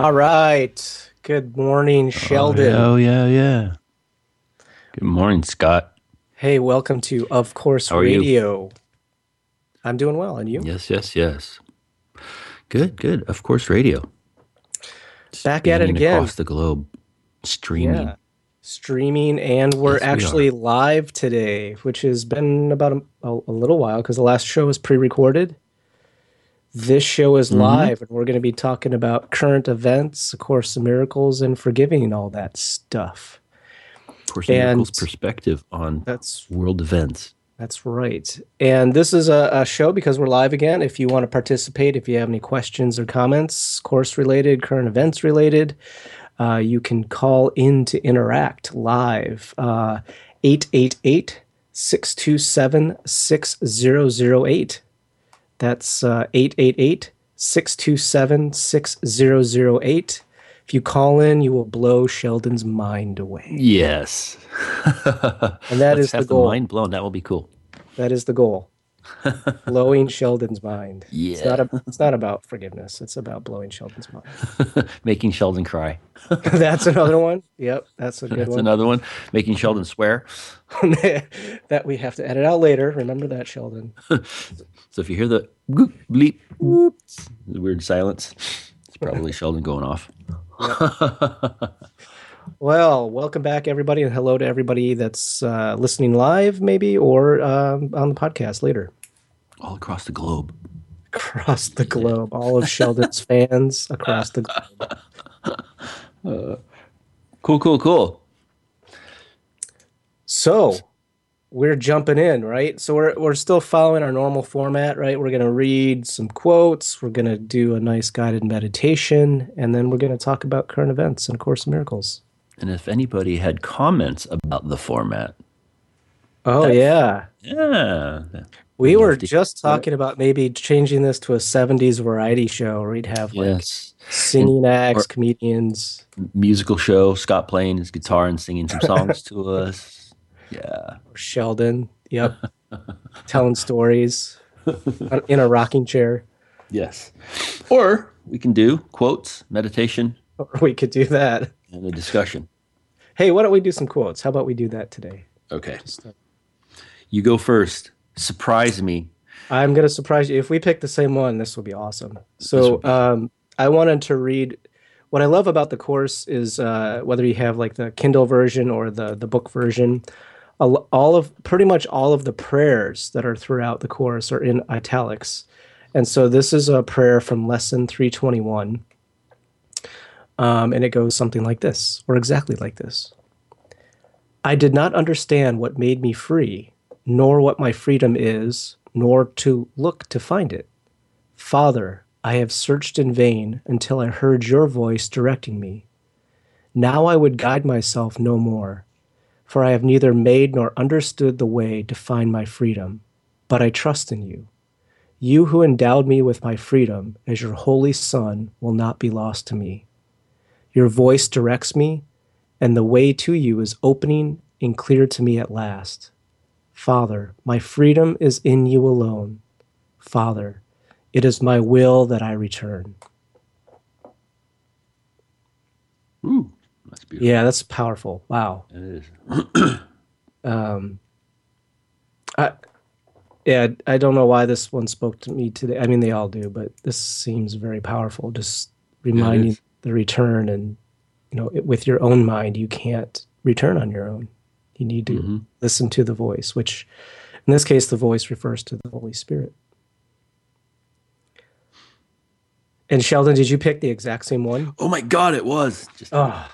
All right. Good morning, Oh yeah, Sheldon. oh yeah, yeah. Good morning, Scott. Hey, welcome to Of Course How are you? Radio. I'm doing well, and you? Yes, yes, yes. Good, good. Of course, radio. Back at it Spanning again. across the globe, Yeah. streaming. Streaming, and we're Yes, we actually are. live today, which has been about a little while because the last show was pre-recorded. This show is Mm-hmm. live, and we're going to be talking about current events, of course, the miracles, and forgiving and all that stuff. Course in Miracles And perspective on that's world events. That's right. And this is a show because we're live again. If you want to participate, if you have any questions or comments, course related, current events related, you can call in to interact live. 888 That's 888 If you call in, you will blow Sheldon's mind away. Yes. And that Let's is the have the goal. mind blown. That will be cool. That is the goal. Blowing Sheldon's mind. It's not Yeah. a, it's not about forgiveness. It's about blowing Sheldon's mind. Making Sheldon cry. That's another one. Yep, that's a good That's one. another one. Making Sheldon swear. That we have to edit out later. Remember that, Sheldon. So if you hear the goop, bleep, whoop, the weird silence, it's probably Sheldon going off. Yep. Well, welcome back, everybody, and hello to everybody that's listening live, maybe, or on the podcast later. All across the globe. Across the Yeah. globe, all of Sheldon's fans across the globe. Cool, cool, cool. So, we're jumping in, right? So we're still following our normal format, right? We're going to read some quotes, we're going to do a nice guided meditation, and then we're going to talk about current events and A Course in Miracles. And if anybody had comments about the format, Oh that's, yeah. yeah, We we'd were love to hear just about it. talking about maybe changing this to a 70s variety show where we'd have like Yes. And singing acts, or comedians, musical show, Scott playing his guitar and singing some songs to us. Yeah. or Sheldon, yep, telling stories in a rocking chair. Yes. Or we can do quotes, meditation, Or we could do that. and a discussion. Hey, why don't we do some quotes? How about we do that today? Okay. Just, You go first. Surprise me. I'm going to surprise you. If we pick the same one, this will be awesome. This So, would be I wanted to read. What I love about the course is whether you have like the Kindle version or the book version, all of pretty much all of the prayers that are throughout the course are in italics. And so this is a prayer from lesson 321. And it goes something like this, or exactly like this. I did not understand what made me free, nor what my freedom is, nor to look to find it. Father, I have searched in vain until I heard your voice directing me. Now I would guide myself no more, for I have neither made nor understood the way to find my freedom. But I trust in you. You who endowed me with my freedom as your holy Son will not be lost to me. Your voice directs me, and the way to you is opening and clear to me at last. Father, my freedom is in you alone. Father, it is my will that I return. ooh, that's beautiful. Yeah, that's powerful. Wow. It is. Um, I, yeah, I don't know why this one spoke to me today. I mean, they all do, but this seems very powerful. Just It reminding is. the return, and with your own mind, you can't return on your own. You need to Mm-hmm. listen to the voice, which in this case, the voice refers to the Holy Spirit. And Sheldon, did you pick the exact same one? Oh my God, it was. Just Oh,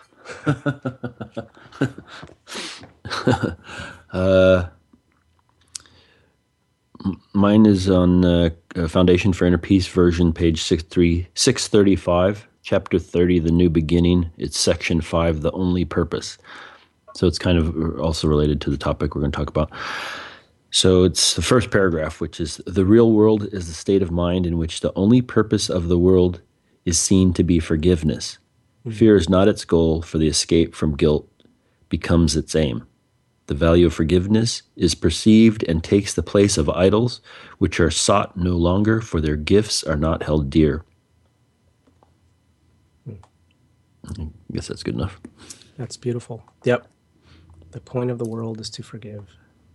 uh, mine is on Foundation for Inner Peace version, page 635, chapter 30, The New Beginning. It's section 5, The Only Purpose. So it's kind of also related to the topic we're going to talk about. So it's the first paragraph, which is, the real world is the state of mind in which the only purpose of the world is seen to be forgiveness. Fear is not its goal, for the escape from guilt becomes its aim. The value of forgiveness is perceived and takes the place of idols, which are sought no longer, for their gifts are not held dear. I guess that's good enough. That's beautiful. Yep. The point of the world is to forgive.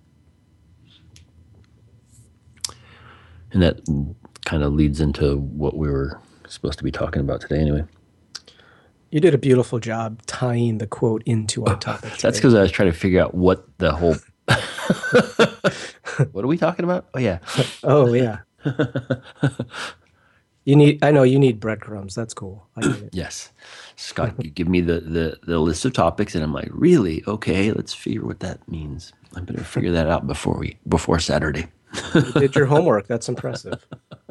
And that kind of leads into what we were supposed to be talking about today anyway. You did a beautiful job tying the quote into our topic today. That's because I was trying to figure out what the whole... What are we talking about? Oh, yeah. Oh, yeah. I know you need breadcrumbs. That's cool. I get it. Yes. Scott, you give me the list of topics, and I'm like, really? Okay, let's figure what that means. I better figure that out before Saturday. You did your homework. That's impressive.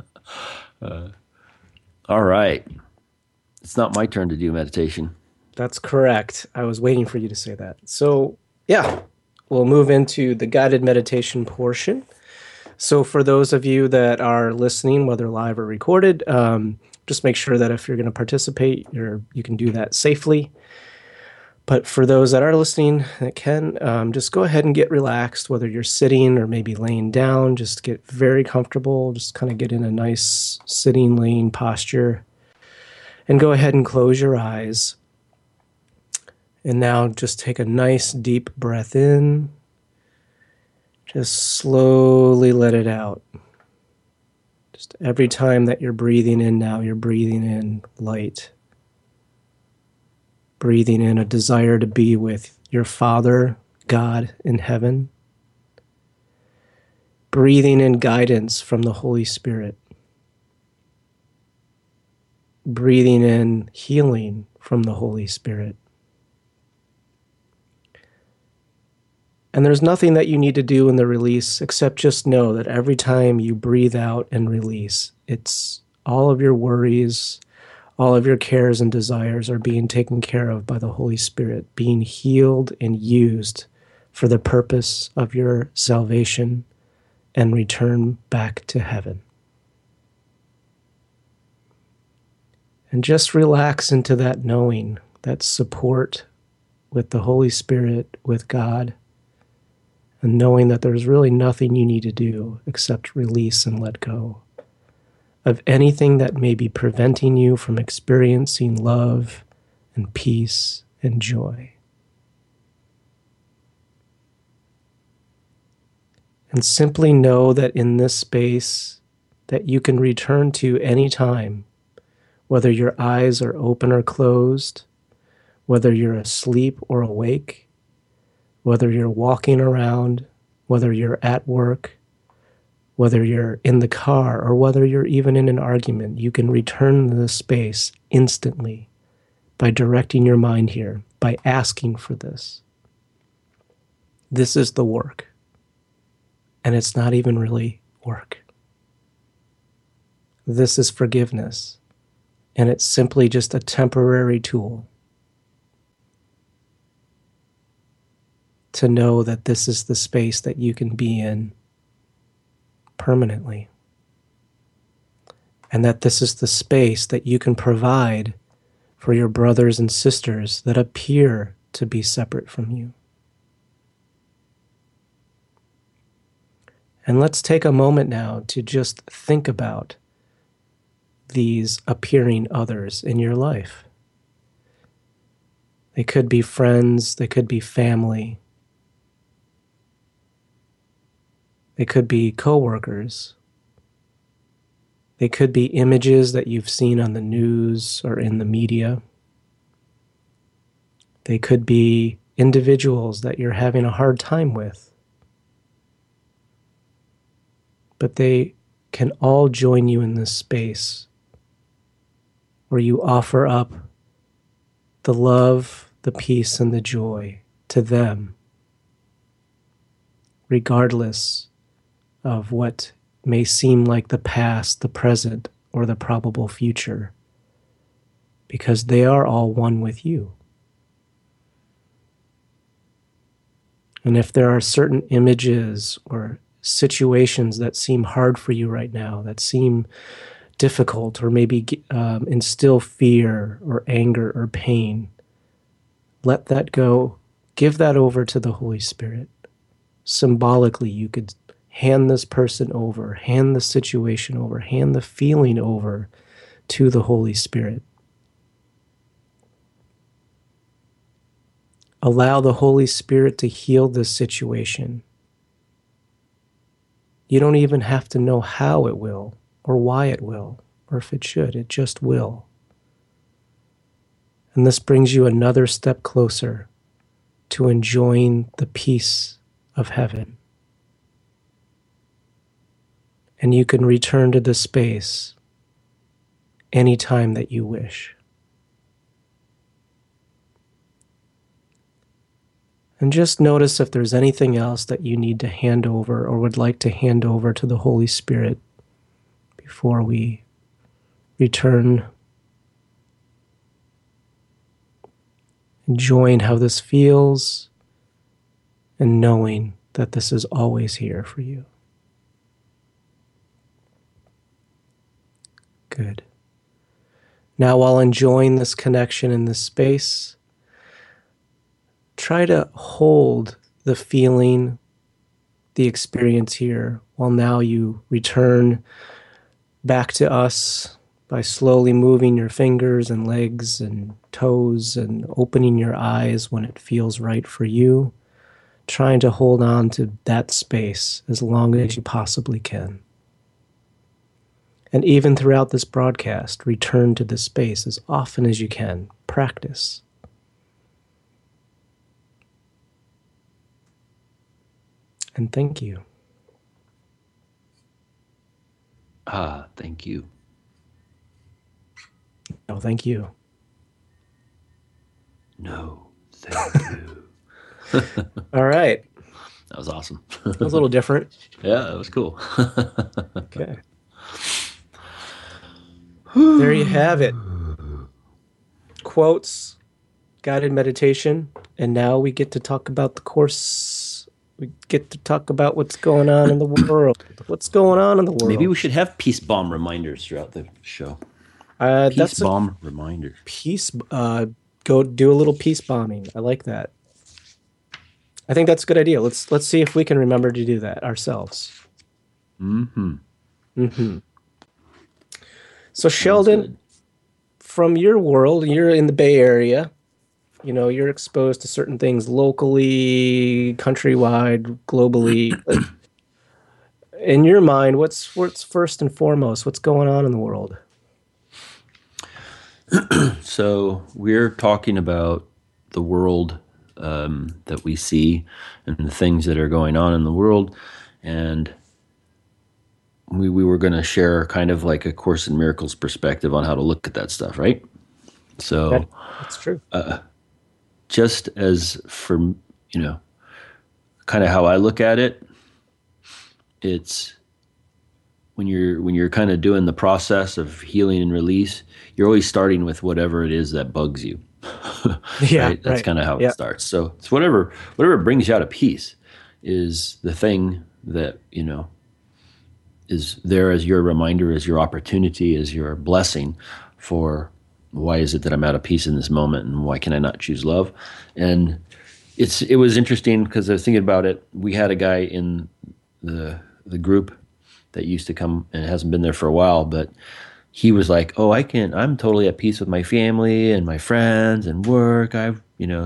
All right. It's not my turn to do meditation. That's correct. I was waiting for you to say that. So, yeah, we'll move into the guided meditation portion. So for those of you that are listening, whether live or recorded, just make sure that if you're going to participate, you can do that safely. But for those that are listening that can, just go ahead and get relaxed, whether you're sitting or maybe laying down. Just get very comfortable. Just kind of get in a nice sitting, laying posture. And go ahead and close your eyes. And now just take a nice deep breath in. Just slowly let it out. Just every time that you're breathing in now, you're breathing in light. Breathing in a desire to be with your Father, God in heaven. Breathing in guidance from the Holy Spirit. Breathing in healing from the Holy Spirit. And there's nothing that you need to do in the release except just know that every time you breathe out and release, it's all of your worries, all of your cares and desires are being taken care of by the Holy Spirit, being healed and used for the purpose of your salvation and return back to heaven. And just relax into that knowing, that support with the Holy Spirit, with God, and knowing that there's really nothing you need to do except release and let go of anything that may be preventing you from experiencing love and peace and joy. And simply know that in this space that you can return to any time, whether your eyes are open or closed, whether you're asleep or awake, whether you're walking around, whether you're at work, whether you're in the car, or whether you're even in an argument, you can return to this space instantly by directing your mind here, by asking for this. This is the work. And it's not even really work. This is forgiveness. And it's simply just a temporary tool to know that this is the space that you can be in permanently. And that this is the space that you can provide for your brothers and sisters that appear to be separate from you. And let's take a moment now to just think about these appearing others in your life. They could be friends, they could be family, they could be coworkers, they could be images that you've seen on the news or in the media. They could be individuals that you're having a hard time with. But they can all join you in this space where you offer up the love, the peace, and the joy to them, regardless of what may seem like the past, the present, or the probable future, because they are all one with you. And if there are certain images or situations that seem hard for you right now, that seem difficult, or maybe instill fear or anger or pain, let that go. Give that over to the Holy Spirit. Symbolically, you could hand this person over, hand the situation over, hand the feeling over to the Holy Spirit. Allow the Holy Spirit to heal this situation. You don't even have to know how it will, or why it will, or if it should. It just will. And this brings you another step closer to enjoying the peace of heaven. And you can return to this space anytime that you wish. And just notice if there's anything else that you need to hand over or would like to hand over to the Holy Spirit before we return. Enjoying how this feels and knowing that this is always here for you. Good. Now, while enjoying this connection in this space, try to hold the feeling, the experience here, while now you return back to us by slowly moving your fingers and legs and toes and opening your eyes when it feels right for you, trying to hold on to that space as long as you possibly can. And even throughout this broadcast, return to this space as often as you can. Practice. And thank you. Thank you. No, thank you. No, thank you. All right. That was awesome. That was a little different. Yeah, that was cool. Okay. There you have it. Quotes, guided meditation, and now we get to talk about the Course. We get to talk about what's going on in the world. What's going on in the world? Maybe we should have peace bomb reminders throughout the show. Peace bomb reminders. Go do a little peace bombing. I like that. I think that's a good idea. Let's see if we can remember to do that ourselves. So Sheldon, from your world, you're in the Bay Area. You know, you're exposed to certain things locally, countrywide, globally. In your mind, what's first and foremost? What's going on in the world? So we're talking about the world that we see and the things that are going on in the world. And we were going to share kind of like a Course in Miracles perspective on how to look at that stuff, right? So that's true. Just as for, kind of how I look at it, it's when you're kind of doing the process of healing and release, you're always starting with whatever it is that bugs you. Yeah, right? That's kind of how it starts. So it's whatever brings you out of peace is the thing that, is there as your reminder, as your opportunity, as your blessing for why is it that I'm out of peace in this moment and why can I not choose love? And it was interesting because I was thinking about it. We had a guy in the group that used to come and hasn't been there for a while, but he was like, oh, I'm totally at peace with my family and my friends and work. I'm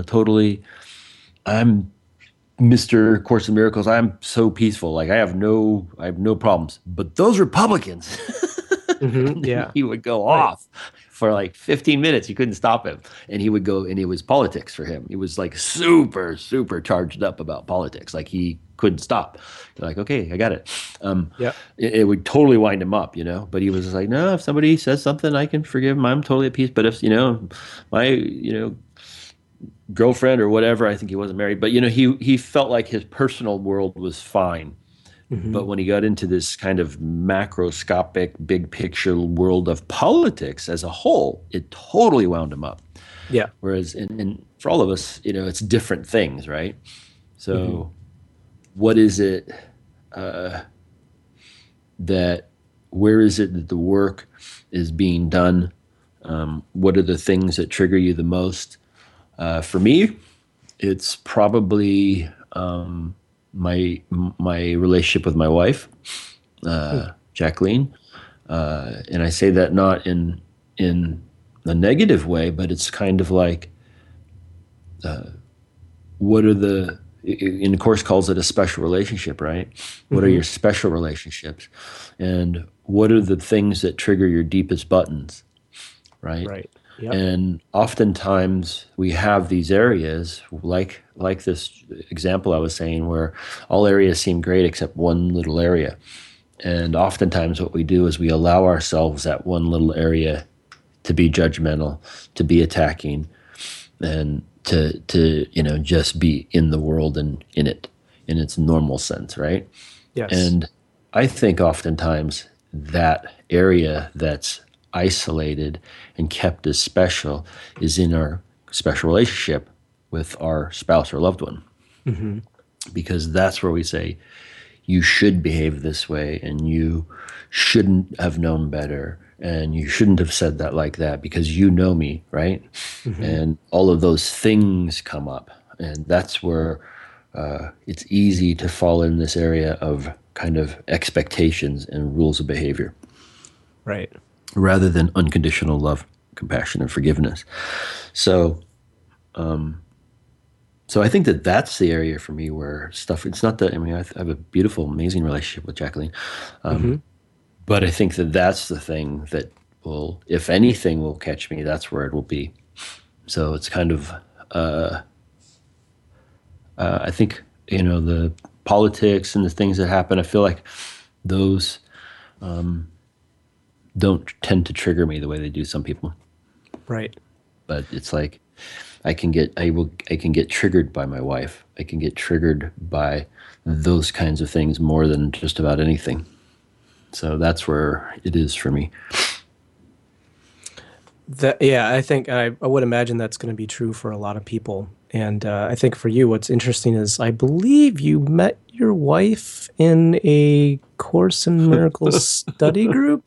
Mr. Course in Miracles. I'm so peaceful. Like I have no problems, but those Republicans, Yeah, he would go off for like 15 minutes. You couldn't stop him. And he would go, and it was politics for him. He was like super, super charged up about politics. Like he couldn't stop. You're like, okay, I got it. It would totally wind him up, but he was like, no, if somebody says something, I can forgive him. I'm totally at peace. But if, my, girlfriend or whatever, I think he wasn't married, but, he felt like his personal world was fine. But when he got into this kind of macroscopic, big picture world of politics as a whole, it totally wound him up. Yeah. Whereas and for all of us, it's different things, right? So what is it where is it that the work is being done? What are the things that trigger you the most? For me, it's probably my relationship with my wife, Jacqueline, and I say that not in a negative way, but it's kind of like what are the, in the course calls it a special relationship, right? What are Hmm. your special relationships? And what are the things that trigger your deepest buttons, right? Right. Yep. And oftentimes we have these areas like this example I was saying where all areas seem great except one little area. And oftentimes what we do is we allow ourselves that one little area to be judgmental, to be attacking, and to just be in the world and in it in its normal sense, right? Yes. And I think oftentimes that area that's isolated and kept as special is in our special relationship with our spouse or loved one, Hmm. because that's where we say, you should behave this way and you shouldn't have known better and you shouldn't have said that like that because you know me, right? Hmm. And all of those things come up. And that's where it's easy to fall in this area of kind of expectations and rules of behavior Right. rather than unconditional love, compassion, and forgiveness. So, so I think that that's the area for me where stuff. It's not that. I mean, I have a beautiful, amazing relationship with Jacqueline, Hmm. but I think that that's the thing that will, if anything, will catch me. That's where it will be. So it's kind of. I think the politics and the things that happen. I feel like those don't tend to trigger me the way they do some people. Right. But it's like I can get triggered by my wife. I can get triggered by those kinds of things more than just about anything. So that's where it is for me. Yeah, I think I would imagine that's going to be true for a lot of people. And I think for you, what's interesting is I believe you met your wife in a Course in Miracles study group.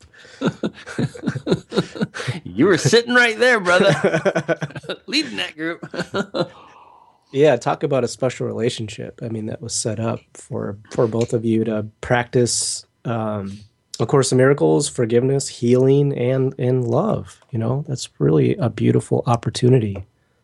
You were sitting right there, brother, leading that group. Yeah, talk about a special relationship. I mean, that was set up for both of you to practice A Course in Miracles, forgiveness, healing, and love. That's really a beautiful opportunity.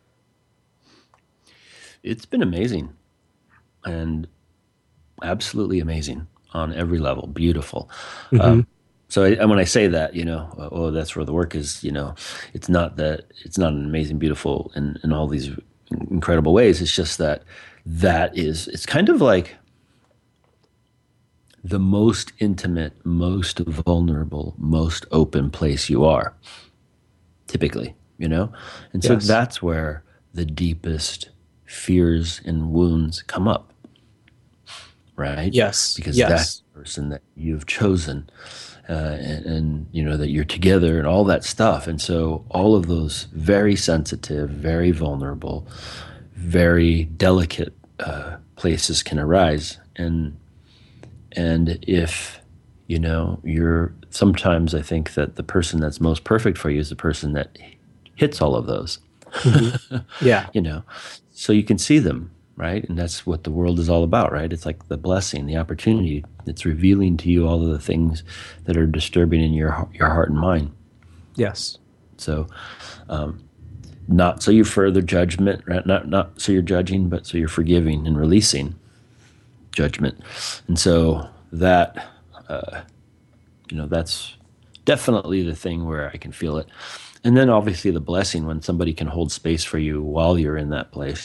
It's been amazing and absolutely amazing on every level. Beautiful. Hmm. So when I say that, oh, that's where the work is. It's not that it's not an amazing, beautiful, in all these incredible ways. It's just it's kind of like the most intimate, most vulnerable, most open place you are, typically, And so Yes. that's where the deepest fears and wounds come up, right? Yes. Because that's Yes. the person that you've chosen, and that you're together and all that stuff. And so all of those very sensitive, very vulnerable, very delicate places can arise. And if you're sometimes, I think that the person that's most perfect for you is the person that hits all of those. Hmm. Yeah. you know so you can see them, right? And that's what the world is all about, right? It's like the blessing, the opportunity. It's revealing to you all of the things that are disturbing in your heart and mind. Yes. So not so you further judgment, right? Not so you're judging, but so you're forgiving and releasing judgment. And so that that's definitely the thing where I can feel it. And then obviously the blessing when somebody can hold space for you while you're in that place.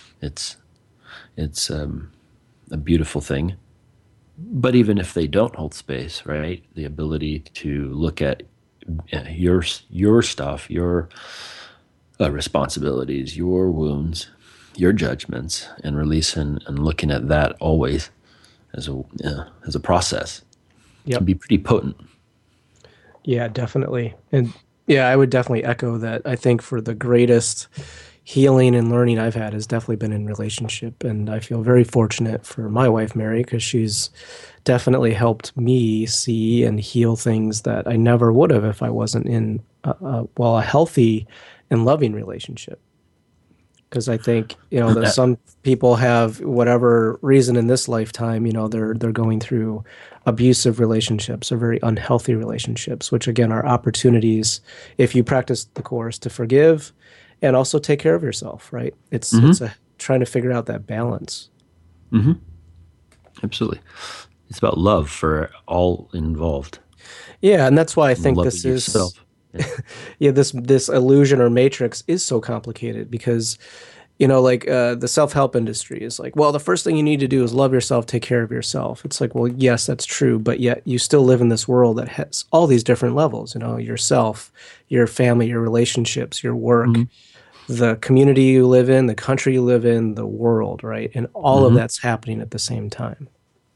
It's a beautiful thing. But even if they don't hold space, right? The ability to look at your stuff, your responsibilities, your wounds, your judgments, and releasing and looking at that always as a process can Yep. be pretty potent. Yeah, definitely. And yeah, I would definitely echo that. I think for the greatest healing and learning I've had has definitely been in relationship. And I feel very fortunate for my wife, Mary, because she's definitely helped me see and heal things that I never would have if I wasn't in a healthy and loving relationship. Because I think that some people have whatever reason in this lifetime, they're going through abusive relationships or very unhealthy relationships, which again are opportunities if you practice the course to forgive and also take care of yourself. Right? It's Hmm. it's a trying to figure out that balance. Absolutely. It's about love for all involved. Yeah, and that's why I think Loving this is, yourself. Yeah. yeah, this illusion or matrix is so complicated because, like the self-help industry is like, well, the first thing you need to do is love yourself, take care of yourself. It's like, well, yes, that's true, but yet you still live in this world that has all these different levels, yourself, your family, your relationships, your work, Hmm. the community you live in, the country you live in, the world, right? And all of Hmm. that's happening at the same time.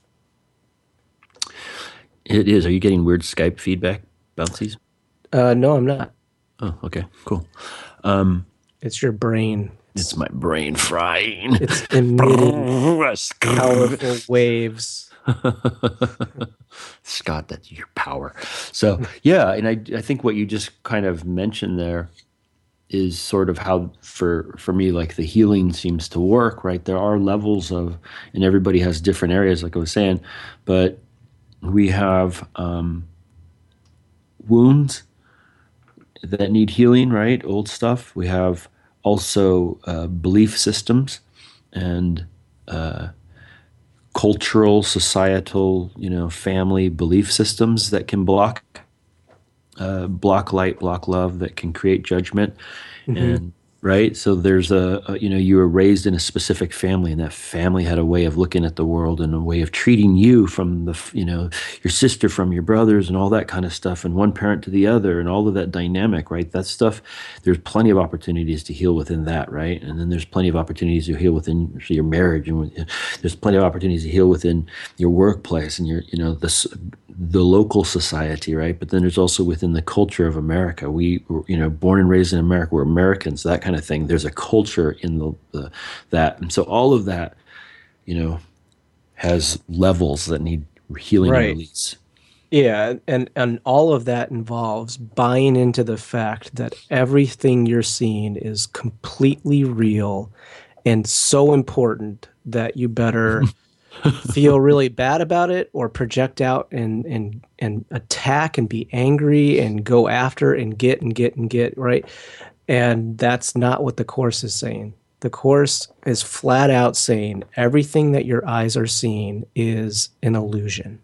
It is. Are you getting weird Skype feedback, bouncies? No, I'm not. Oh, okay, cool. It's your brain. It's my brain frying. It's emitting powerful waves. Scott, that's your power. So yeah, and I think what you just kind of mentioned there is sort of how for me like the healing seems to work, right? There are levels of, and everybody has different areas, like I was saying, but we have wounds that need healing, right? Old stuff. We have also belief systems and cultural, societal, family belief systems that can block light, block love, that can create judgment. Hmm. And right, so there's you were raised in a specific family, and that family had a way of looking at the world and a way of treating you from your sister from your brothers and all that kind of stuff, and one parent to the other, and all of that dynamic, right? That stuff, there's plenty of opportunities to heal within that, right? And then there's plenty of opportunities to heal within your marriage, and there's plenty of opportunities to heal within your workplace and the local society, right? But then there's also within the culture of America. We were, born and raised in America, we're Americans, that kind of thing. There's a culture in that. And so all of that, has levels that need healing and Right. release. Yeah, and all of that involves buying into the fact that everything you're seeing is completely real and so important that you better feel really bad about it or project out and attack and be angry and go after and get, right? And that's not what the course is saying. The course is flat out saying everything that your eyes are seeing is an illusion.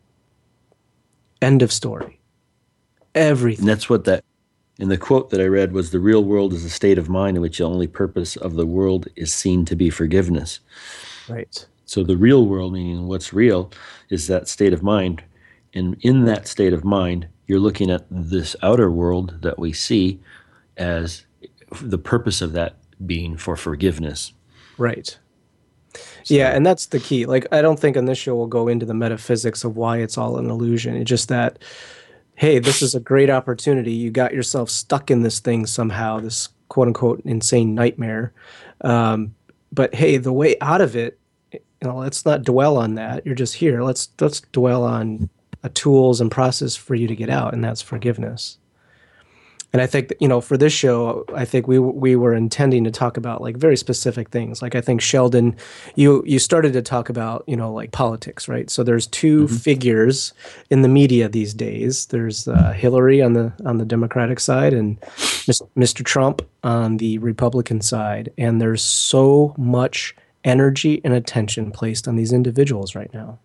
End of story. And Everything. that's what that, and the quote that I read was, the real world is a state of mind in which the only purpose of the world is seen to be forgiveness. Right. So the real world, meaning what's real, is that state of mind. And in that state of mind, you're looking at this outer world that we see as the purpose of that being for forgiveness. Right. Yeah, So, and that's the key. Like, I don't think on this show we'll go into the metaphysics of why it's all an illusion. It's just that, hey, this is a great opportunity. You got yourself stuck in this thing somehow, this quote unquote insane nightmare. But hey, the way out of it, let's not dwell on that. You're just here. Let's dwell on a tools and process for you to get out, and that's forgiveness. And I think that, for this show, I think we were intending to talk about like very specific things. Like I think Sheldon, you started to talk about like politics, right? So there's two mhm. figures in the media these days. There's Hillary on the Democratic side and Mr. Trump on the Republican side, and there's so much energy and attention placed on these individuals right now.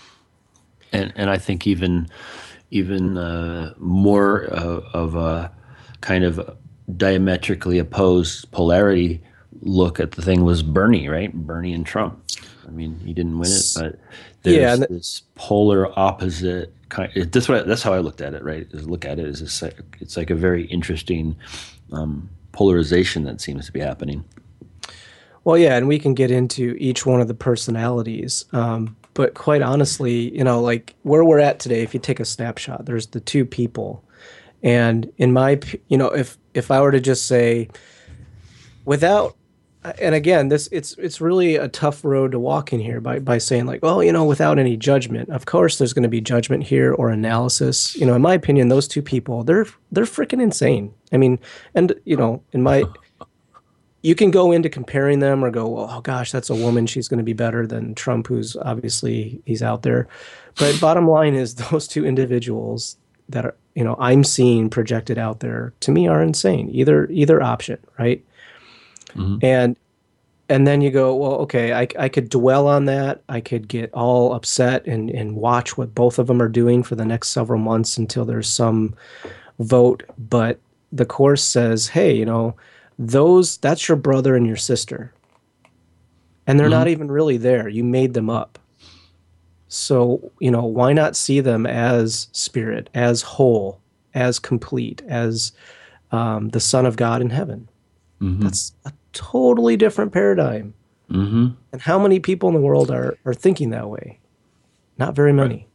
And I think even more of a kind of diametrically opposed polarity look at the thing was Bernie, right? Bernie and Trump. I mean, he didn't win it, but Yeah, there's this polar opposite kind. That's how I looked at it, right? Look at it as it's like a very interesting polarization that seems to be happening. well, yeah, and we can get into each one of the personalities. But quite honestly, like where we're at today, if you take a snapshot, there's the two people. And in if I were to just say without, and again, it's really a tough road to walk in here by saying like, well, without any judgment. Of course, there's going to be judgment here or analysis. In my opinion, those two people, they're freaking insane. I mean, and in my you can go into comparing them or go, well, oh gosh, that's a woman. She's going to be better than Trump, who's obviously he's out there. But bottom line is those two individuals that are, I'm seeing projected out there to me are insane. Either option, right? Hmm. And And then you go, well, okay, I could dwell on that. I could get all upset and watch what both of them are doing for the next several months until there's some vote. But the course says, hey, that's your brother and your sister. And they're Hmm. not even really there. You made them up. So, why not see them as spirit, as whole, as complete, as the Son of God in heaven? Hmm. That's a totally different paradigm. Hmm. And how many people in the world are thinking that way? Not very Right. many.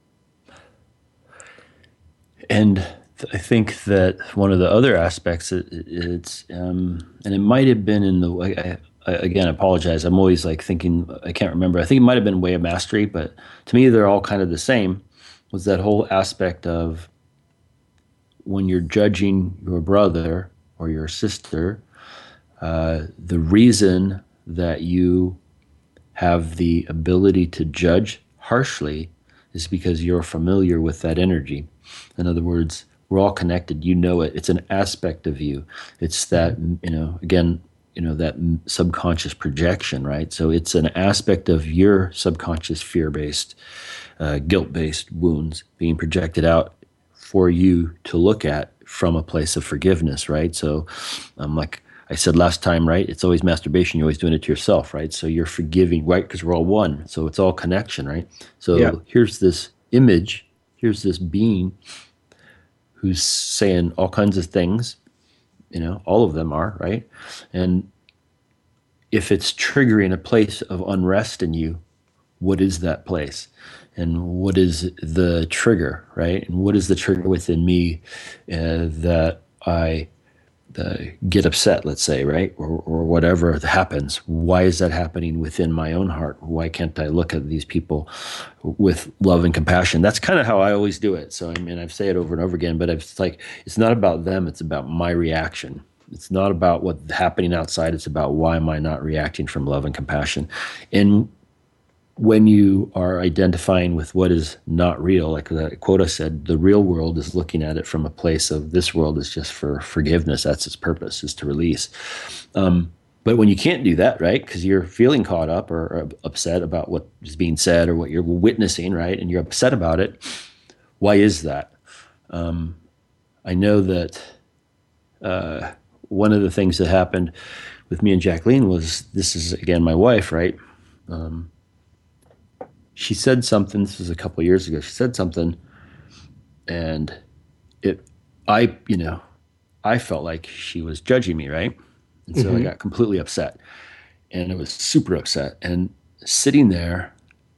And I think that one of the other aspects, and it might have been in the way, again, I apologize. I'm always like thinking, I can't remember. I think it might have been Way of Mastery, but to me, they're all kind of the same. Was that whole aspect of when you're judging your brother or your sister, the reason that you have the ability to judge harshly is because you're familiar with that energy. In other words, we're all connected. You know it. It's an aspect of you. It's that, Mhm. again, that subconscious projection, right? So it's an aspect of your subconscious fear-based, guilt-based wounds being projected out for you to look at from a place of forgiveness, right? So, like I said last time, right? It's always masturbation. You're always doing it to yourself, right? So you're forgiving, right? Because we're all one. So it's all connection, right? Yeah. So here's this image, here's this being who's saying all kinds of things, all of them are, right? And if it's triggering a place of unrest in you, what is that place? And what is the trigger, right? And what is the trigger within me that I get upset, let's say, right? Or whatever happens. Why is that happening within my own heart? Why can't I look at these people with love and compassion? That's kind of how I always do it. So, I mean, I say it over and over again, but it's like, it's not about them, it's about my reaction. It's not about what's happening outside. It's about why am I not reacting from love and compassion? And when you are identifying with what is not real, like the quote I said, the real world is looking at it from a place of this world is just for forgiveness. That's its purpose, is to release. But when you can't do that, right, because you're feeling caught up or upset about what is being said or what you're witnessing, right, and you're upset about it, why is that? I know that one of the things that happened with me and Jacqueline was, this is, again, my wife, right? She said something, this was a couple of years ago, she said something, and it I I felt like she was judging me, right? And so I Hmm. got completely upset, and I was super upset, and sitting there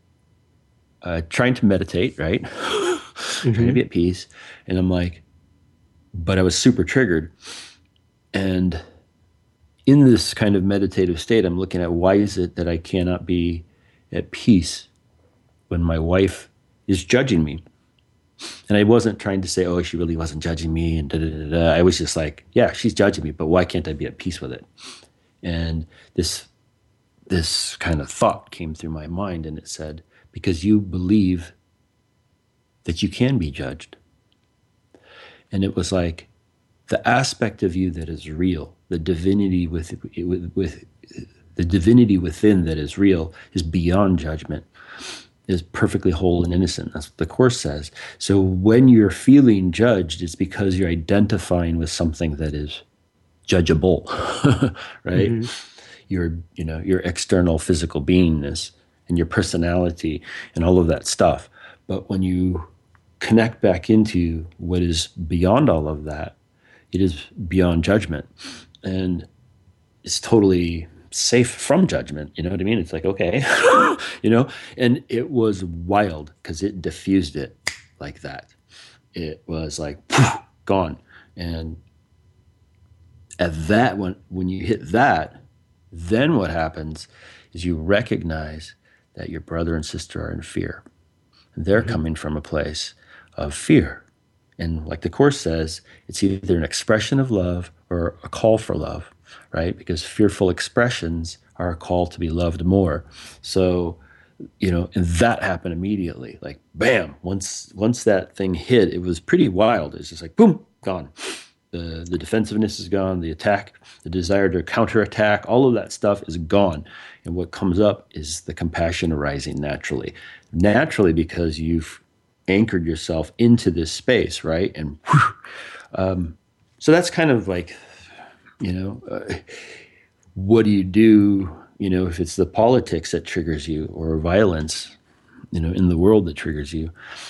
trying to meditate, right? Trying to Hmm. be at peace, and I'm like, but I was super triggered, and in this kind of meditative state, I'm looking at, why is it that I cannot be at peace when my wife is judging me? And I wasn't trying to say, oh, she really wasn't judging me, and da da da da. I was just like, yeah, she's judging me, but why can't I be at peace with it? And this kind of thought came through my mind, and it said, because you believe that you can be judged. And it was like, the aspect of you that is real, the divinity with the divinity within that is real, is beyond judgment, is perfectly whole and innocent. That's what the Course says. So when you're feeling judged, it's because you're identifying with something that is judgeable, right? Hmm. Your external physical beingness and your personality and all of that stuff. But when you connect back into what is beyond all of that, it is beyond judgment. And it's totally safe from judgment. You know what I mean? It's like, okay, and it was wild because it diffused it like that. It was like gone. And at that, when you hit that, then what happens is you recognize that your brother and sister are in fear. They're Hmm. coming from a place of fear. And like the Course says, it's either an expression of love or a call for love, right? Because fearful expressions are a call to be loved more. So, and that happened immediately. Like, bam, once that thing hit, it was pretty wild. It's just like, boom, gone. the defensiveness is gone, the attack, the desire to counterattack, all of that stuff is gone. And what comes up is the compassion arising naturally. Naturally, because you've anchored yourself into this space, right? And so that's kind of like, what do you do, if it's the politics that triggers you or violence, in the world that triggers you,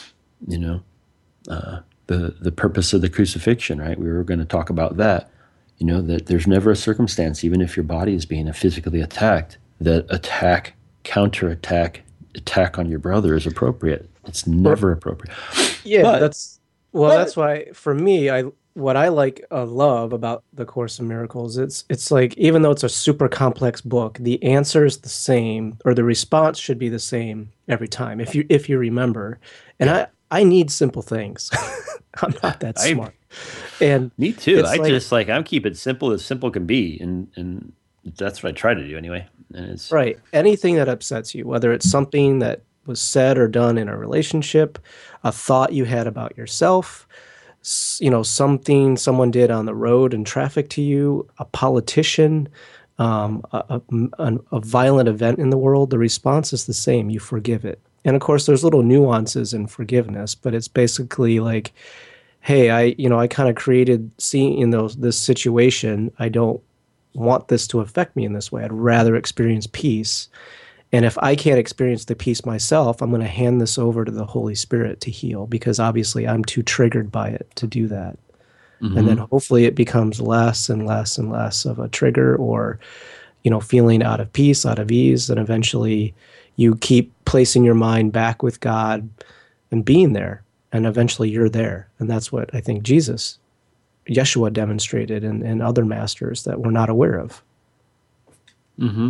the purpose of the crucifixion, right? We were going to talk about that, that there's never a circumstance, even if your body is being physically attacked, that counterattack, attack on your brother is appropriate. It's never appropriate. Yeah, but, that's why for me, what I love about the Course in Miracles, it's like, even though it's a super complex book, the answer is the same, or the response should be the same every time, if you remember. And I need simple things. I'm not that smart. And me too. I'm keep it simple as simple can be, and that's what I try to do anyway. And it's right. Anything that upsets you, whether it's something that was said or done in a relationship, a thought you had about yourself, something someone did on the road in traffic to you, a politician, a violent event in the world, the response is the same. You forgive it. And of course, there's little nuances in forgiveness, but it's basically like, hey, I kind of created this situation. I don't want this to affect me in this way. I'd rather experience peace. And if I can't experience the peace myself, I'm going to hand this over to the Holy Spirit to heal, because obviously I'm too triggered by it to do that. Mm-hmm. And then hopefully it becomes less and less and less of a trigger, or, feeling out of peace, out of ease. And eventually you keep placing your mind back with God and being there. And eventually you're there. And that's what I think Yeshua demonstrated, and other masters that we're not aware of. Mm-hmm.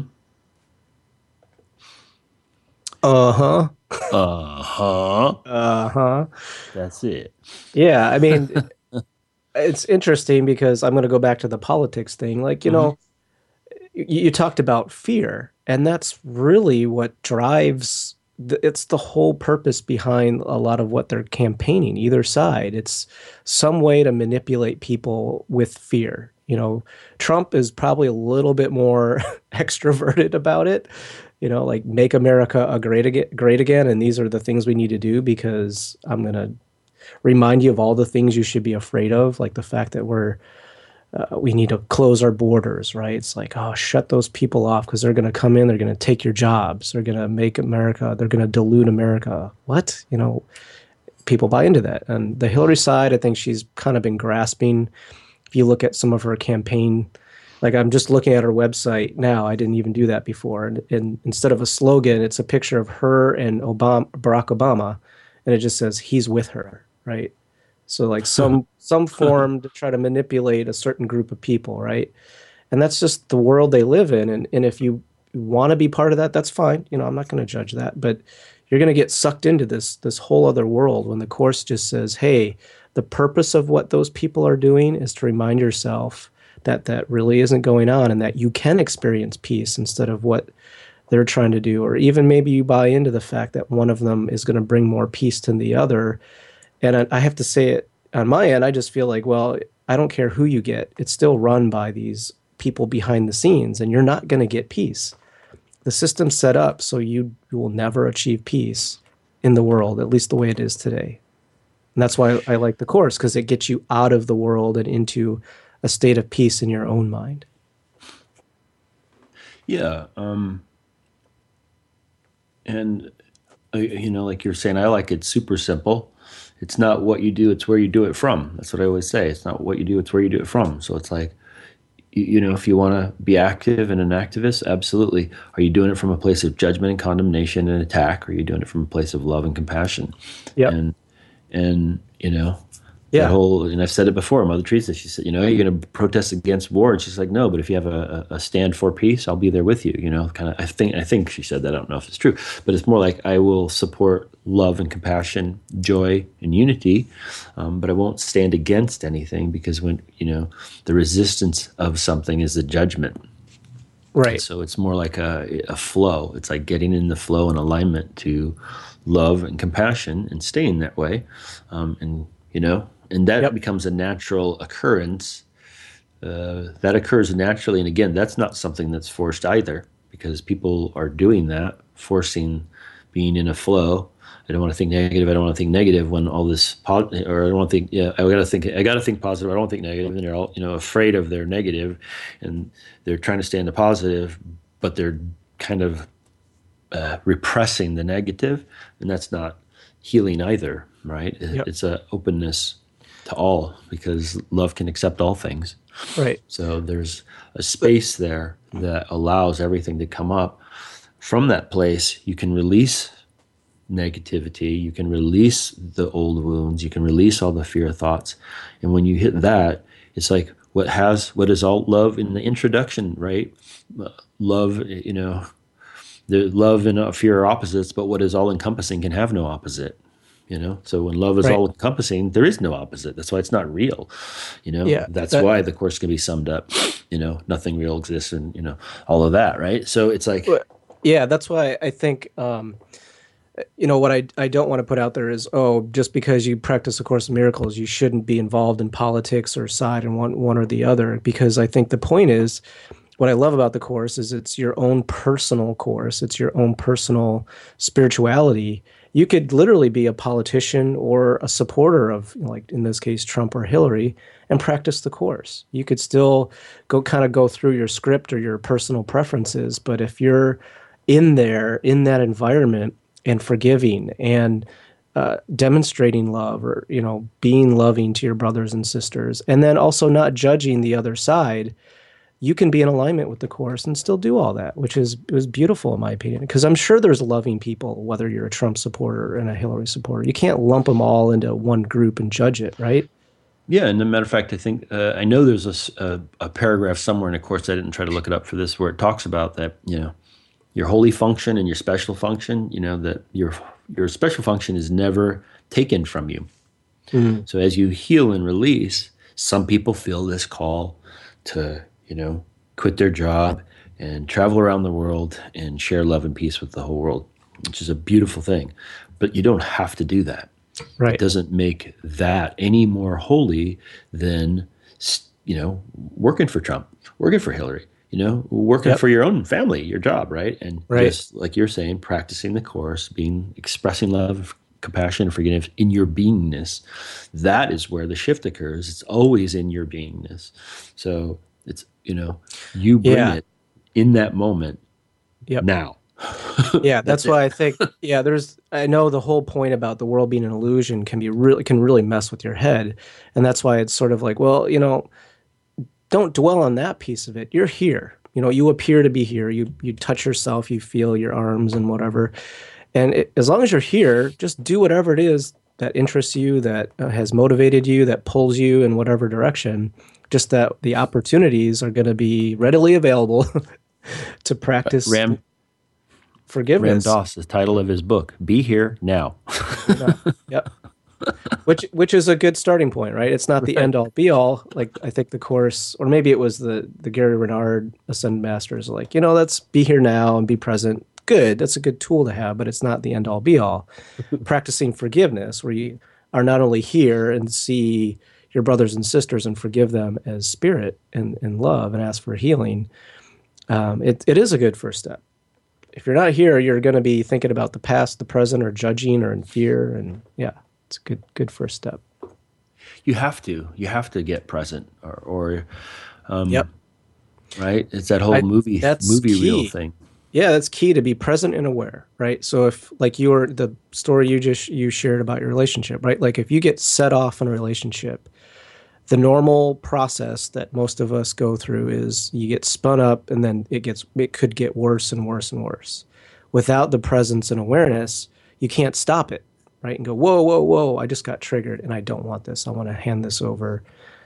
Uh-huh. Uh-huh. Uh-huh. That's it. Yeah, I mean, it's interesting because I'm going to go back to the politics thing. Like, you talked about fear, and that's really what drives it's the whole purpose behind a lot of what they're campaigning, either side. It's some way to manipulate people with fear. Trump is probably a little bit more extroverted about it, like make America great again. And these are the things we need to do, because I'm going to remind you of all the things you should be afraid of, like the fact that we need to close our borders, right? It's like, oh, shut those people off, because they're going to come in, they're going to take your jobs, they're going to make America, they're going to dilute America. What? People buy into that. And the Hillary side, I think she's kind of been grasping. If you look at some of her campaign, like I'm just looking at her website now, I didn't even do that before. And instead of a slogan, it's a picture of her and Barack Obama, and it just says, he's with her, right? So like some form to try to manipulate a certain group of people, right? And that's just the world they live in. And if you want to be part of that, that's fine. I'm not going to judge that. But you're going to get sucked into this whole other world when the Course just says, hey, the purpose of what those people are doing is to remind yourself that really isn't going on, and that you can experience peace instead of what they're trying to do. Or even maybe you buy into the fact that one of them is going to bring more peace than the other. And I have to say it on my end, I just feel like, well, I don't care who you get. It's still run by these people behind the scenes, and you're not going to get peace. The system's set up so you will never achieve peace in the world, at least the way it is today. And that's why I like the Course, because it gets you out of the world and into a state of peace in your own mind. Yeah. And, like you're saying, I like it super simple. It's not what you do, it's where you do it from. That's what I always say. It's not what you do, it's where you do it from. So it's like, if you want to be active and an activist, absolutely. Are you doing it from a place of judgment and condemnation and attack? Or are you doing it from a place of love and compassion? Yeah. And yeah. That whole, and I've said it before, Mother Teresa, she said, you're going to protest against war. And she's like, no, but if you have a stand for peace, I'll be there with you. Kind of, I think she said that. I don't know if it's true, but it's more like I will support love and compassion, joy and unity, but I won't stand against anything, because when, the resistance of something is the judgment. Right. And so it's more like a flow. It's like getting in the flow and alignment to love and compassion and staying that way. And that Yep. becomes a natural occurrence. That occurs naturally. And again, that's not something that's forced either, because people are doing that, forcing being in a flow. I don't want to think negative. I don't want to think negative when all this, or I don't want to think, yeah, I got to think positive. I don't want to think negative. And they're all, afraid of their negative, and they're trying to stay in the positive, but they're kind of repressing the negative, and that's not healing either, right? Yep. It's a openness to all, because love can accept all things. Right. So there's a space there that allows everything to come up. From that place, you can release negativity, you can release the old wounds, you can release all the fear thoughts. And when you hit that, it's like what is all love in the introduction, right? Love, the love and fear are opposites, but what is all encompassing can have no opposite. So when love is Right. all encompassing, there is no opposite. That's why it's not real. Yeah. That's That. why the course can be summed up. Nothing real exists, and all of that, right? So it's like, Yeah. That's why I think. What I don't want to put out there is, oh, just because you practice A Course in Miracles, you shouldn't be involved in politics or side in one or the other. Because I think the point is, what I love about the course is it's your own personal course. It's your own personal spirituality. You could literally be a politician or a supporter of, like in this case, Trump or Hillary, and practice the course. You could still go through your script or your personal preferences, but if you're in there, in that environment, and forgiving and demonstrating love, or being loving to your brothers and sisters, and then also not judging the other side, you can be in alignment with the course and still do all that, which was beautiful in my opinion. Because I'm sure there's loving people, whether you're a Trump supporter and a Hillary supporter. You can't lump them all into one group and judge it, right? yeah. And as a matter of fact, I think I know there's a paragraph somewhere in the course. I didn't try to look it up for this, where it talks about that. Your holy function and your special function. That your special function is never taken from you. Mm-hmm. So as you heal and release, some people feel this call to, quit their job and travel around the world and share love and peace with the whole world, which is a beautiful thing. But you don't have to do that. Right. It doesn't make that any more holy than, working for Trump, working for Hillary, working Yep. for your own family, your job, right? And Right. just like you're saying, practicing the course, expressing love, compassion, forgiveness in your beingness. That is where the shift occurs. It's always in your beingness. So it's, you bring Yeah. it in that moment Yep. now. Yeah, that's it. why I think, yeah, I know the whole point about the world being an illusion can really mess with your head. And that's why it's sort of like, well, don't dwell on that piece of it. You're here. You appear to be here. You touch yourself, you feel your arms and whatever. And as long as you're here, just do whatever it is that interests you, that has motivated you, that pulls you in whatever direction. Just that the opportunities are going to be readily available to practice Ram forgiveness. Dass, the title of his book, Be Here Now. Yep. Which is a good starting point, right? It's not the end all be all. Like I think the course, or maybe it was the Gary Renard Ascended Masters, like, let's be here now and be present. Good. That's a good tool to have, but it's not the end all be all. Practicing forgiveness, where you are not only here and see your brothers and sisters and forgive them as spirit and love and ask for healing. It is a good first step. If you're not here, you're going to be thinking about the past, the present, or judging, or in fear. And yeah, it's a good first step. You have to get present, or Yep. right? It's that whole movie key. reel thing. Yeah, that's key, to be present and aware, right? So if, like, the story you shared about your relationship, right? Like if you get set off in a relationship, the normal process that most of us go through is you get spun up, and then it could get worse and worse and worse. Without the presence and awareness, you can't stop it, right? And go, whoa, whoa, whoa, I just got triggered and I don't want this. I want to hand this over.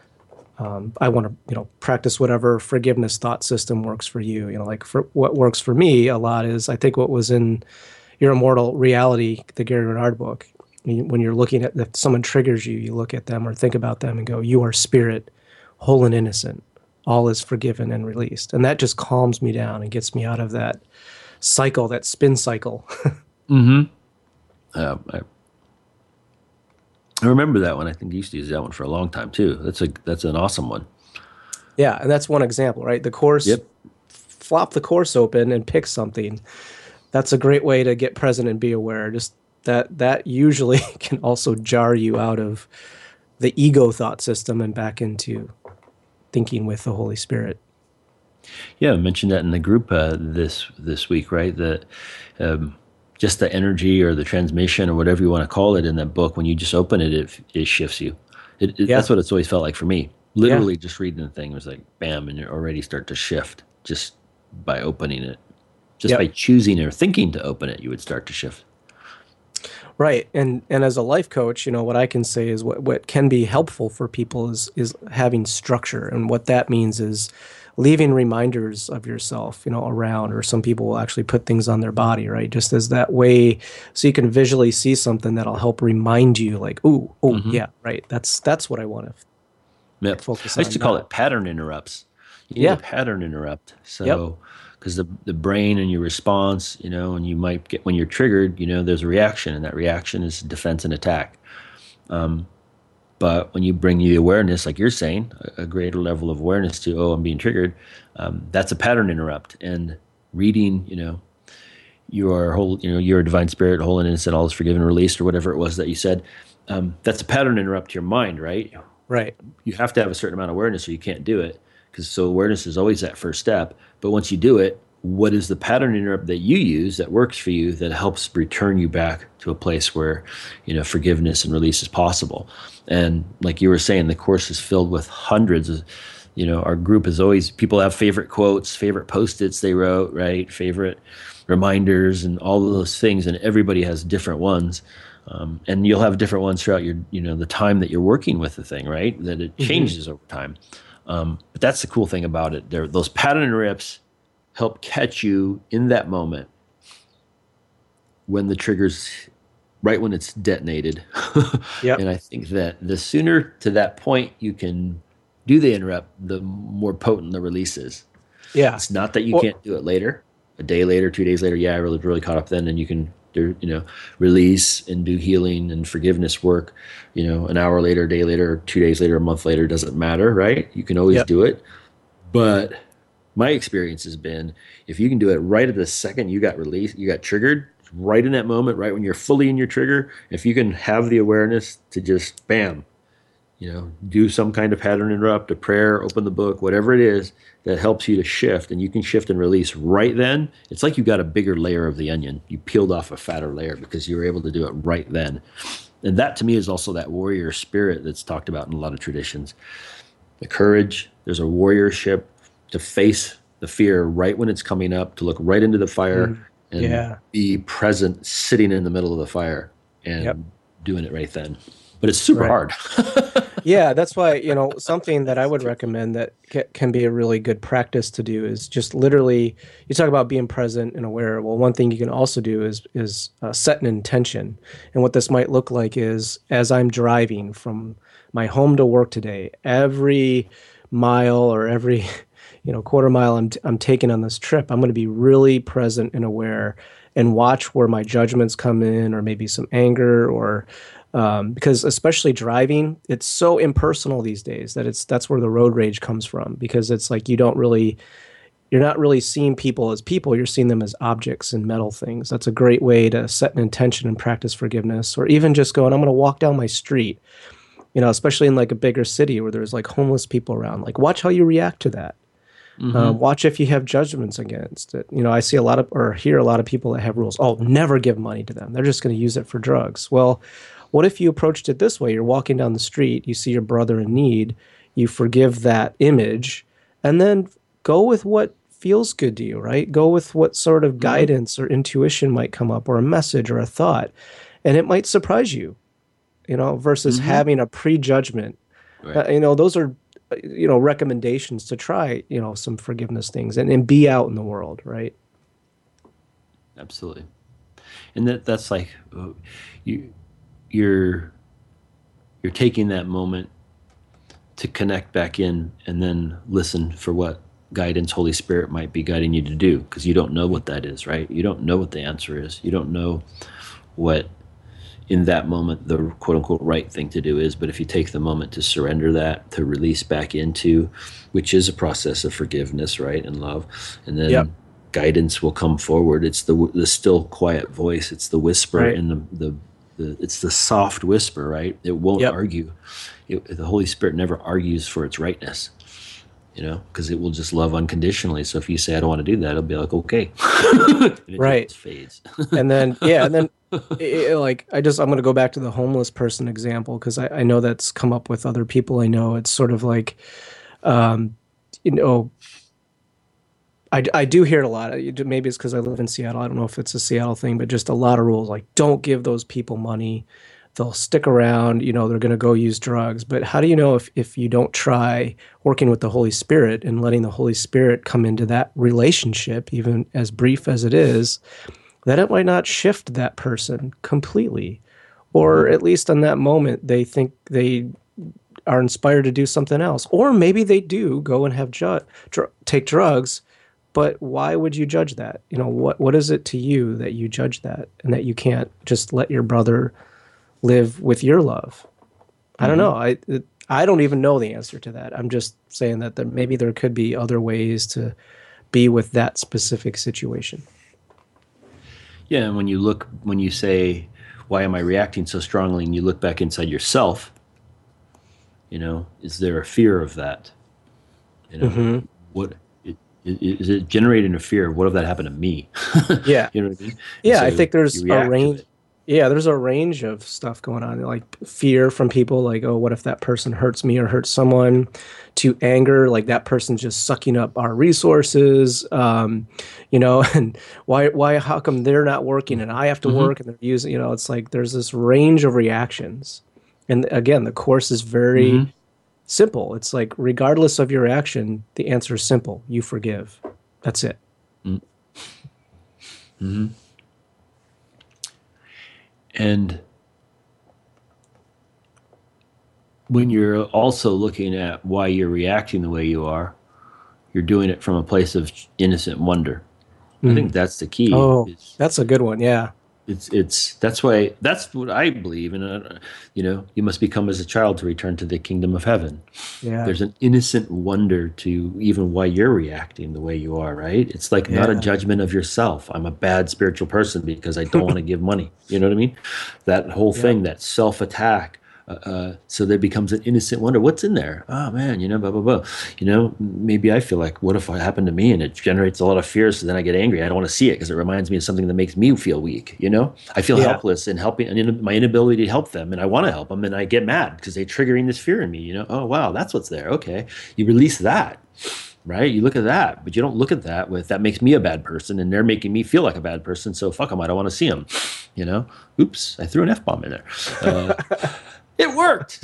I want to, practice whatever forgiveness thought system works for you. Like for what works for me a lot is, I think, what was in Your Immortal Reality, the Gary Renard book. When you're looking at, if someone triggers you, you look at them or think about them and go, you are spirit, whole and innocent. All is forgiven and released. And that just calms me down and gets me out of that cycle, that spin cycle. Mm-hmm. I remember that one. I think you used to use that one for a long time too. That's an awesome one. Yeah, and that's one example, right? The course, Yep. flop the course open and pick something. That's a great way to get present and be aware. Just that usually can also jar you out of the ego thought system and back into thinking with the Holy Spirit. Yeah, I mentioned that in the group this week, right? That just the energy or the transmission or whatever you want to call it in that book, when you just open it, it shifts you. Yeah, That's what it's always felt like for me. yeah, Literally, just reading the thing was like bam, and you already start to shift just by opening it. Just by yep. choosing or thinking to open it, you would start to shift. Right. And as a life coach, what I can say is what can be helpful for people is having structure. And what that means is leaving reminders of yourself, around, or some people will actually put things on their body, right? Just as that way so you can visually see something that'll help remind you like, oh Hmm. yeah, right. That's what I want to Yep. focus I used on to call now. it pattern interrupts. You need a Yeah. pattern interrupt. Yep. So, because the brain and your response, and you might get, when you're triggered, there's a reaction, and that reaction is defense and attack. But when you bring the awareness, like you're saying, a greater level of awareness to, oh, I'm being triggered, that's a pattern interrupt. And reading, your whole, you're a divine spirit, whole and innocent, all is forgiven, released, or whatever it was that you said, that's a pattern interrupt to your mind, right? Right. You have to have a certain amount of awareness or you can't do it, because so awareness is always that first step. But once you do it, what is the pattern interrupt that you use that works for you, that helps return you back to a place where forgiveness and release is possible? And like you were saying, the course is filled with hundreds of, our group is always, people have favorite quotes, favorite post-its they wrote, right, favorite reminders and all of those things, and everybody has different ones. And you'll have different ones throughout your, the time that you're working with the thing, right? That it Hmm. changes over time. But that's the cool thing about it. Those pattern rips help catch you in that moment when the trigger's right when it's detonated. Yep. And I think that the sooner to that point you can do the interrupt, the more potent the release is. Yeah. It's not that you Well, can't do it later, a day later, 2 days later. Yeah, I really caught up then, and you can do, release and do healing and forgiveness work. An hour later, a day later, 2 days later, a month later, doesn't matter, right? You can always yep. do it. But my experience has been, if you can do it right at the second you got released, you got triggered, right in that moment, right when you're fully in your trigger, if you can have the awareness to just bam, do some kind of pattern interrupt, a prayer, open the book, whatever it is that helps you to shift, and you can shift and release right then. It's like you got a bigger layer of the onion. You peeled off a fatter layer because you were able to do it right then. And that to me is also that warrior spirit that's talked about in a lot of traditions. The courage, there's a warriorship to face the fear right when it's coming up, to look right into the fire Mm. and Yeah. be present, sitting in the middle of the fire Yep. and doing it right then. But it's super Right. hard. Yeah, that's why, something that I would recommend that can be a really good practice to do is just literally, you talk about being present and aware. Well, one thing you can also do is set an intention. And what this might look like is, as I'm driving from my home to work today, every mile or every, quarter mile I'm taking on this trip, I'm going to be really present and aware and watch where my judgments come in, or maybe some anger, or because especially driving, it's so impersonal these days that that's where the road rage comes from, because it's like you're not really seeing people as people, you're seeing them as objects and metal things. That's a great way to set an intention and practice forgiveness, or even just going, I'm going to walk down my street, especially in like a bigger city where there's like homeless people around. Like, watch how you react to that. Hmm. Watch if you have judgments against it. I see a lot of, or hear a lot of people that have rules. Oh, never give money to them. They're just going to use it for drugs. Well, what if you approached it this way? You're walking down the street, you see your brother in need, you forgive that image, and then go with what feels good to you, right? Go with what sort of Hmm. guidance or intuition might come up, or a message or a thought, and it might surprise you, versus Hmm. having a prejudgment. Right. Those are, recommendations to try, some forgiveness things, and be out in the world, right? Absolutely. And that's like you you're you're taking that moment to connect back in and then listen for what guidance Holy Spirit might be guiding you to do, because you don't know what that is, right? You don't know what the answer is. You don't know what in that moment the quote unquote right thing to do is. But if you take the moment to surrender that, to release back into, which is a process of forgiveness, right, and love, and Yep. then guidance will come forward. It's the still quiet voice. It's the whisper Right. in the it's the soft whisper, right? It won't Yep. argue. The Holy Spirit never argues for its rightness, because it will just love unconditionally. So if you say, I don't want to do that, it'll be like, okay. And it Right. just fades. And then, yeah, and then like I'm going to go back to the homeless person example because I know that's come up with other people I know. It's sort of like, um, you know, I do hear it a lot. Maybe it's because I live in Seattle. I don't know if it's a Seattle thing, but just a lot of rules like don't give those people money. They'll stick around, they're going to go use drugs. But how do you know if you don't try working with the Holy Spirit and letting the Holy Spirit come into that relationship, even as brief as it is, that it might not shift that person completely? Or at least in that moment, they think they are inspired to do something else. Or maybe they do go and have take drugs, but why would you judge that? What is it to you that you judge that and that you can't just let your brother live with your love? I don't know. I don't even know the answer to that. I'm just saying that maybe there could be other ways to be with that specific situation. Yeah, and when you say, why am I reacting so strongly? And you look back inside yourself, is there a fear of that? What is it generating a fear? What if that happened to me? Yeah. You know what I mean? Yeah, So I think there's you a react to range. it. Yeah, there's a range of stuff going on, like fear from people, like, oh, what if that person hurts me or hurts someone, to anger, like that person's just sucking up our resources, and how come they're not working and I have to Mm-hmm. work and they're using, it's like there's this range of reactions. And again, the course is very Mm-hmm. simple. It's like, regardless of your action, the answer is simple. You forgive. That's it. Mm-hmm. And when you're also looking at why you're reacting the way you are, you're doing it from a place of innocent wonder. I think Mm. that's the key. Oh, that's a good one. Yeah. It's that's why that's what I believe. And you must become as a child to return to the kingdom of heaven. Yeah. There's an innocent wonder to even why you're reacting the way you are, right? It's like not a Yeah. judgment of yourself. I'm a bad spiritual person because I don't want to give money. You know what I mean? That whole Yeah. thing, that self-attack. So there becomes an innocent wonder. What's in there? Oh man, blah blah blah. Maybe I feel like, what if it happened to me? And it generates a lot of fear. So then I get angry. I don't want to see it because it reminds me of something that makes me feel weak. I feel Yeah. helpless and helping, and my inability to help them, and I want to help them, and I get mad because they're triggering this fear in me. Oh wow, that's what's there. Okay, you release that. Right? You look at that, but you don't look at that with that makes me a bad person and they're making me feel like a bad person. So fuck them. I don't want to see them. Oops, I threw an F bomb in there. It worked.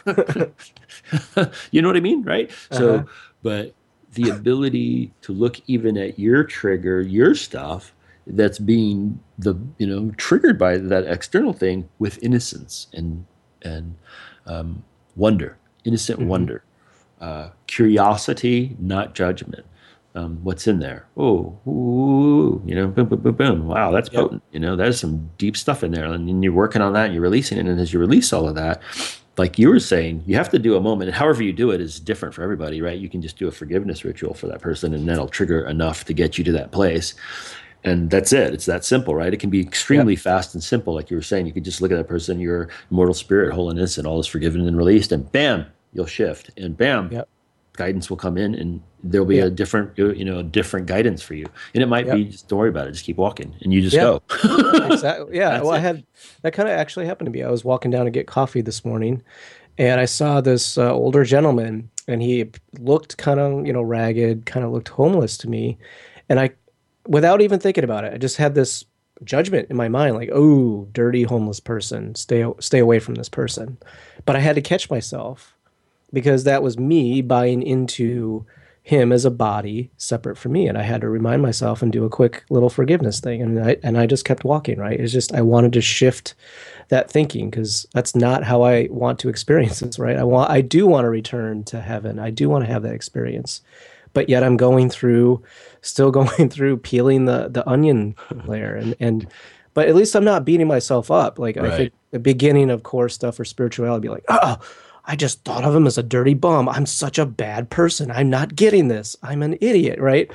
You know what I mean? Right? Uh-huh. So, but the ability to look even at your trigger, your stuff that's being triggered by that external thing with innocence and wonder, innocent Hmm. wonder, curiosity, not judgment. What's in there? Oh, ooh, boom, boom, boom, boom. Wow, that's Yep. potent. There's some deep stuff in there, and you're working on that, and you're releasing it. And as you release all of that, like you were saying, you have to do a moment, and however you do it is different for everybody, right? You can just do a forgiveness ritual for that person, and that'll trigger enough to get you to that place. And that's it. It's that simple, right? It can be Yep. extremely fast and simple, like you were saying. You could just look at that person, your immortal spirit, whole and innocent, all is forgiven and released, and bam, you'll shift, and bam, Yep. guidance will come in, and there'll be Yep. a different guidance for you. And it might Yep. be just don't worry about it, just keep walking, and you just Yeah. go. Exactly. Yeah. That's Well, I it. had that kind of actually happened to me. I was walking down to get coffee this morning, and I saw this older gentleman, and he looked kind of, ragged, kind of looked homeless to me. And without even thinking about it, I just had this judgment in my mind, like, "Oh, dirty homeless person, stay away from this person." But I had to catch myself because that was me buying into him as a body separate from me, and I had to remind myself and do a quick little forgiveness thing, and I just kept walking. Right? It's just I wanted to shift that thinking because that's not how I want to experience this. Right? I do want to return to heaven. I do want to have that experience, but yet I'm still going through peeling the onion layer, and But at least I'm not beating myself up. Like I Right. think the beginning of core stuff or spirituality, be like, oh, I just thought of him as a dirty bum. I'm such a bad person. I'm not getting this. I'm an idiot, right?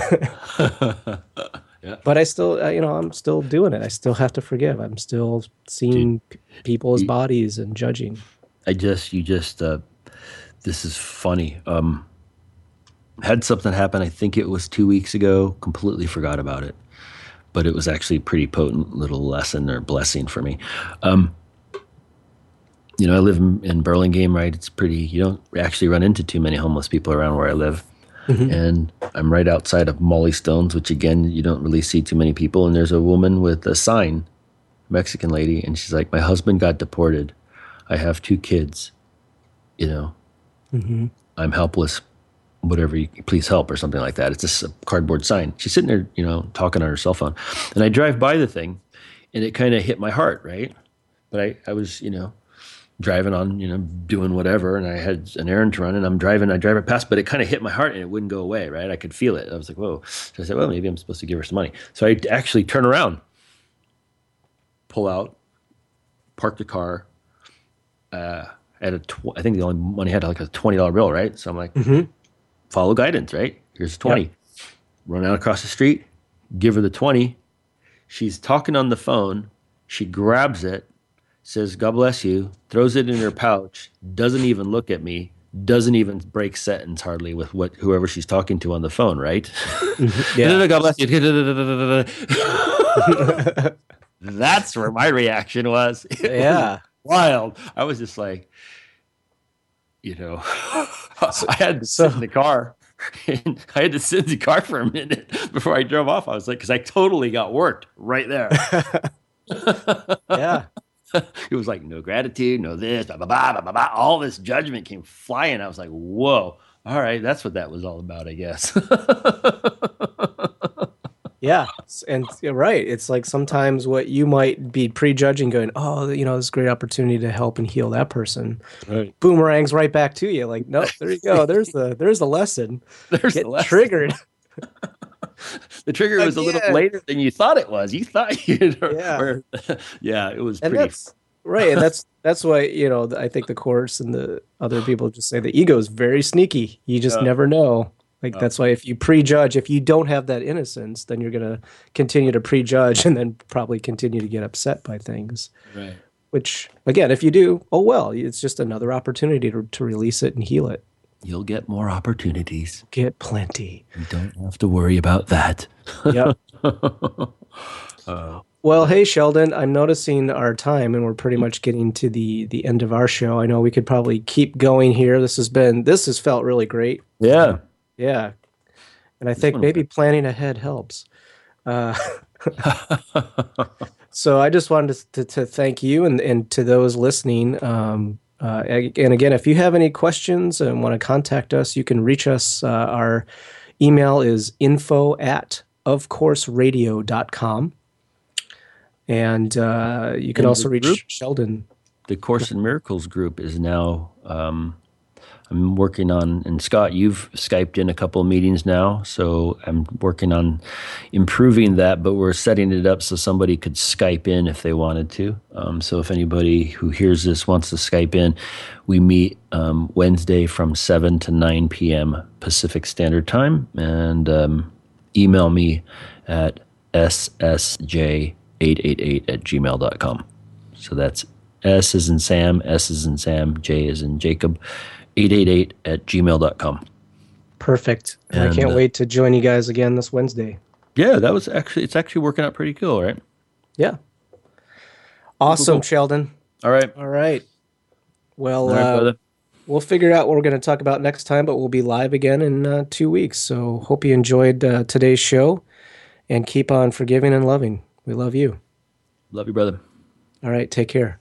Yeah. But I still, I'm still doing it. I still have to forgive. I'm still Dude, seeing people as you, bodies and judging. you just, this is funny. Had something happen, I think it was 2 weeks ago, completely forgot about it. But it was actually a pretty potent little lesson or blessing for me. I live in Burlingame, right? It's pretty, you don't actually run into too many homeless people around where I live. Hmm. And I'm right outside of Molly Stones, which again, you don't really see too many people. And there's a woman with a sign, Mexican lady, and she's like, my husband got deported. I have 2 kids, you know, Hmm. I'm helpless. Whatever, you please help or something like that. It's just a cardboard sign. She's sitting there, talking on her cell phone. And I drive by the thing and it kind of hit my heart, right? But I was, driving on, doing whatever, and I had an errand to run, and I drive it past, but it kind of hit my heart, and it wouldn't go away, right? I could feel it. I was like, whoa. So I said, well, maybe I'm supposed to give her some money. So I actually turn around, pull out, park the car. I think the only money I had like a $20 bill, right? So I'm like, Hmm. follow guidance, right? Here's 20. Yep. Run out across the street, give her the 20. She's talking on the phone. She grabs it, says, God bless you, throws it in her pouch, doesn't even look at me, doesn't even break sentence hardly with whoever she's talking to on the phone, right? Hmm. Yeah. God bless you. That's where my reaction was. It was Yeah. wild. I was just like, I had to sit in So, the car. And I had to sit in the car for a minute before I drove off. I was like, because I totally got worked right there. yeah. It was like no gratitude, no this, blah, blah, blah, blah, blah, blah. All this judgment came flying. I was like, whoa, all right, that's what that was all about, I guess. Yeah, and you're right. It's like sometimes what you might be prejudging, going, "Oh, this is a great opportunity to help and heal that person." Right. Boomerangs right back to you. Like, nope, there you go. There's the lesson. There's the Get lesson. triggered. The trigger was a little Again. later than you thought it was. You thought Yeah. yeah, it was And pretty. that's right, and that's why I think the course and the other people just say the ego is very sneaky. You just Uh, never know. Like uh, that's why if you prejudge, if you don't have that innocence, then you're gonna continue to prejudge and then probably continue to get upset by things. right. Which again, if you do, oh well, it's just another opportunity to release it and heal it. You'll get more opportunities. Get plenty. You don't have to worry about that. Yep. Well, hey Sheldon, I'm noticing our time and we're pretty much getting to the end of our show. I know we could probably keep going here. This has felt really great. Yeah. Yeah. And I think one- maybe planning ahead helps. So I just wanted to thank you and to those listening. And again, if you have any questions and want to contact us, you can reach us. Our email is info@ofcourseradio.com. And you can And also the reach group? Sheldon. The Course in Miracles group is now, I'm working on, and Scott, you've Skyped in a couple of meetings now, so I'm working on improving that, but we're setting it up so somebody could Skype in if they wanted to. So if anybody who hears this wants to Skype in, we meet Wednesday from 7 to 9 p.m. Pacific Standard Time, and email me at ssj888@gmail.com. So that's S is in Sam, S is in Sam, J is in Jacob, 888@gmail.com. Perfect. And I And, can't wait to join you guys again this Wednesday. Yeah, it's actually working out pretty cool, right? Yeah. Awesome, Cool. Sheldon. All right. All right. Well, All right, brother. we'll figure out what we're going to talk about next time, but we'll be live again in 2 weeks. So hope you enjoyed today's show and keep on forgiving and loving. We love you. Love you, brother. All right. Take care.